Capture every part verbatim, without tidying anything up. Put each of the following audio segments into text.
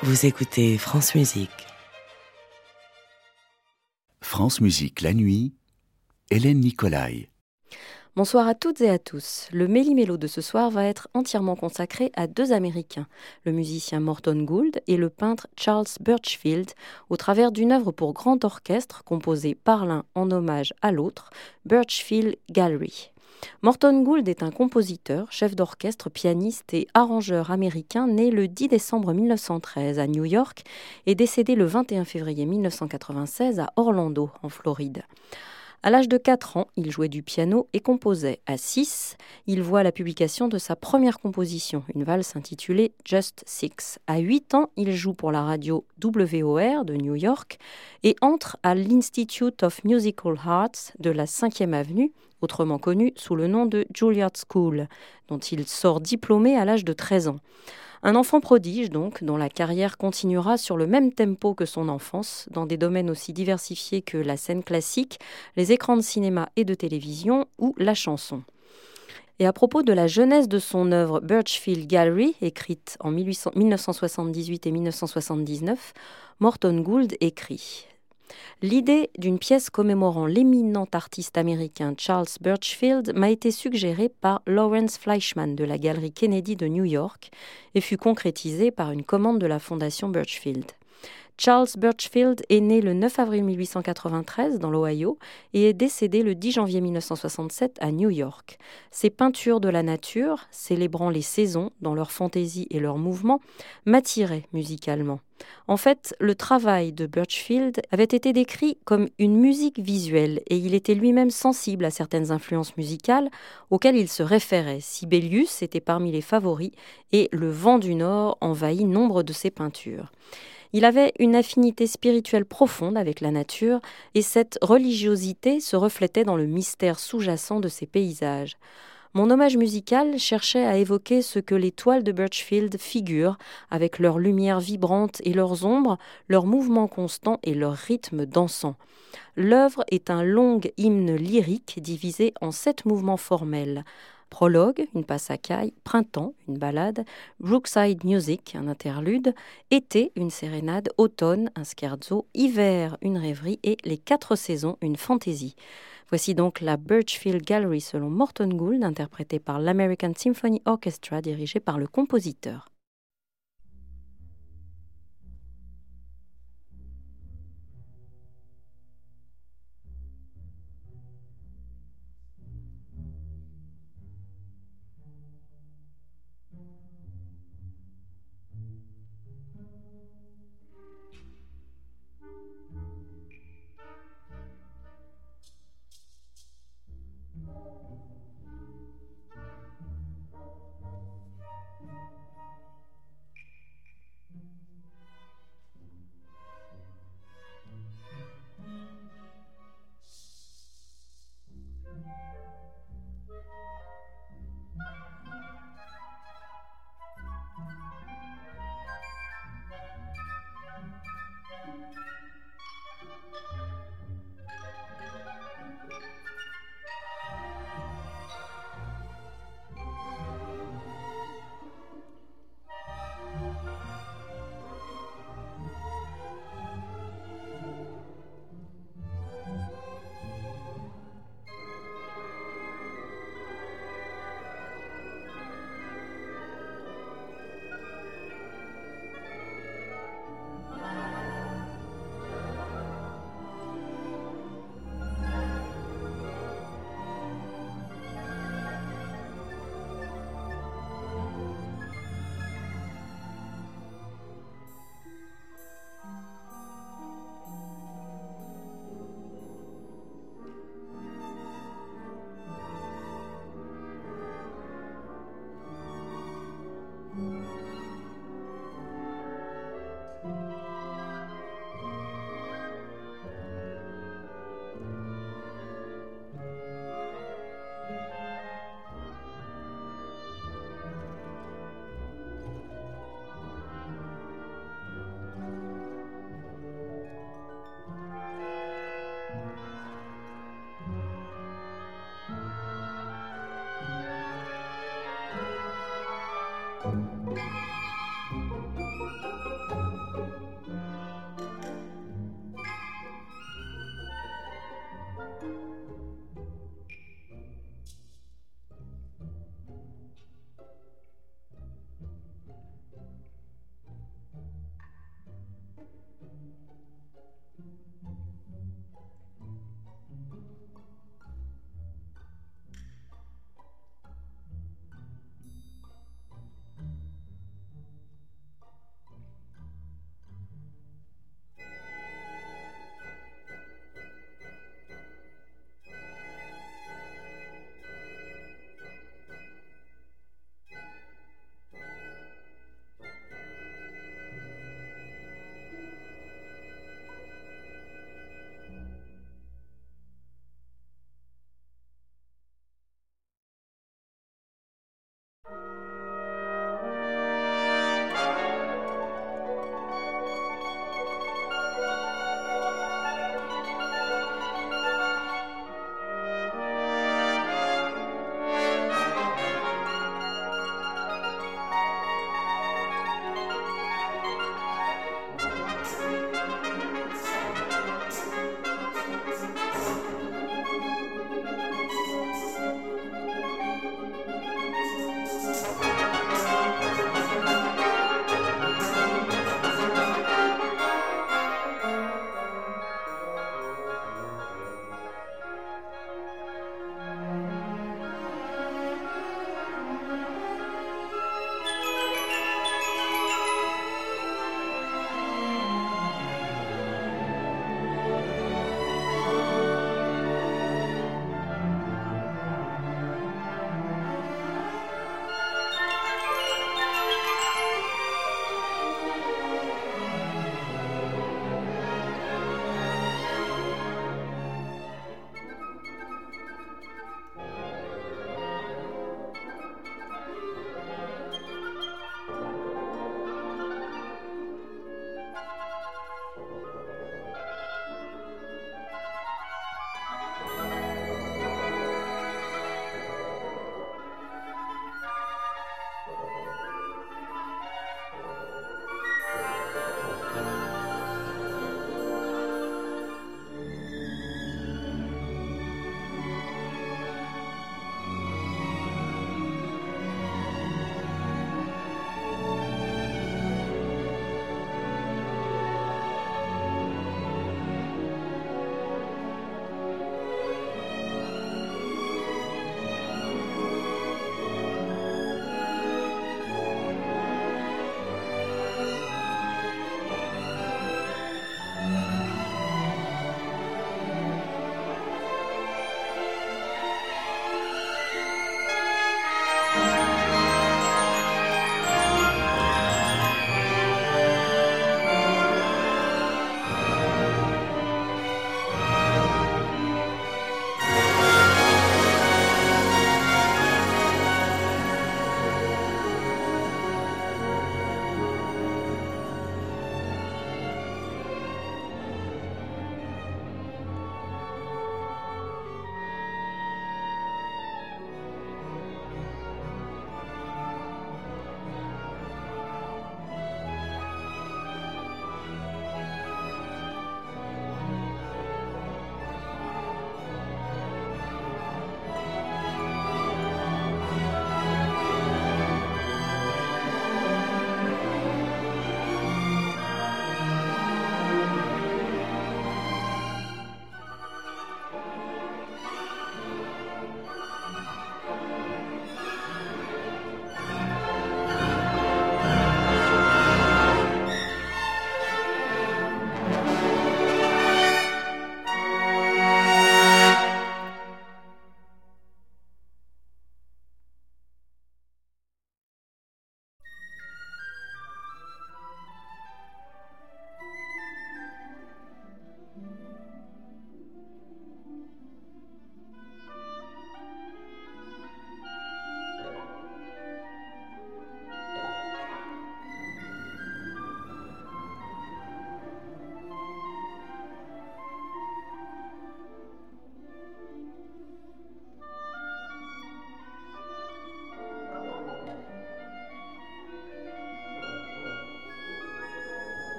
Vous écoutez France Musique. France Musique la nuit, Hélène Nicolai. Bonsoir à toutes et à tous. Le Méli-Mélo de ce soir va être entièrement consacré à deux Américains, le musicien Morton Gould et le peintre Charles Birchfield, au travers d'une œuvre pour grand orchestre composée par l'un en hommage à l'autre, Birchfield Gallery. Morton Gould est un compositeur, chef d'orchestre, pianiste et arrangeur américain né le dix décembre mille neuf cent treize à New York et décédé le vingt et un février mille neuf cent quatre-vingt-seize à Orlando, en Floride. À l'âge de quatre ans, il jouait du piano et composait. À six, il voit la publication de sa première composition, une valse intitulée Just Six. À huit ans, il joue pour la radio W O R de New York et entre à l'Institute of Musical Arts de la cinquième avenue, autrement connu sous le nom de Juilliard School, dont il sort diplômé à l'âge de treize ans. Un enfant prodige donc, dont la carrière continuera sur le même tempo que son enfance, dans des domaines aussi diversifiés que la scène classique, les écrans de cinéma et de télévision ou la chanson. Et à propos de la jeunesse de son œuvre Birchfield Gallery, écrite en mille neuf cent soixante-dix-huit et mille neuf cent soixante-dix-neuf, Morton Gould écrit « L'idée d'une pièce commémorant l'éminent artiste américain Charles Birchfield m'a été suggérée par Lawrence Fleischman de la Galerie Kennedy de New York et fut concrétisée par une commande de la Fondation Birchfield. Charles Birchfield est né le neuf avril mille huit cent quatre-vingt-treize dans l'Ohio et est décédé le dix janvier mille neuf cent soixante-sept à New York. Ses peintures de la nature, célébrant les saisons dans leur fantaisie et leurs mouvements, m'attiraient musicalement. En fait, le travail de Birchfield avait été décrit comme une musique visuelle et il était lui-même sensible à certaines influences musicales auxquelles il se référait. Sibelius était parmi les favoris et le vent du Nord envahit nombre de ses peintures. Il avait une affinité spirituelle profonde avec la nature et cette religiosité se reflétait dans le mystère sous-jacent de ses paysages. Mon hommage musical cherchait à évoquer ce que les toiles de Birchfield figurent, avec leurs lumières vibrantes et leurs ombres, leurs mouvements constants et leurs rythmes dansants. L'œuvre est un long hymne lyrique divisé en sept mouvements formels. Prologue, une passacaille, printemps, une ballade, Brookside Music, un interlude, été, une sérénade, automne, un scherzo, hiver, une rêverie et les quatre saisons, une fantaisie. Voici donc la Birchfield Gallery selon Morton Gould, interprétée par l'American Symphony Orchestra, dirigée par le compositeur.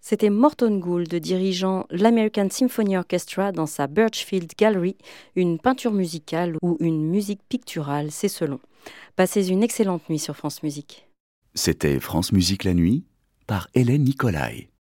C'était Morton Gould dirigeant l'American Symphony Orchestra dans sa Birchfield Gallery, une peinture musicale ou une musique picturale, c'est selon. Passez une excellente nuit sur France Musique. C'était France Musique la nuit par Hélène Nicolai.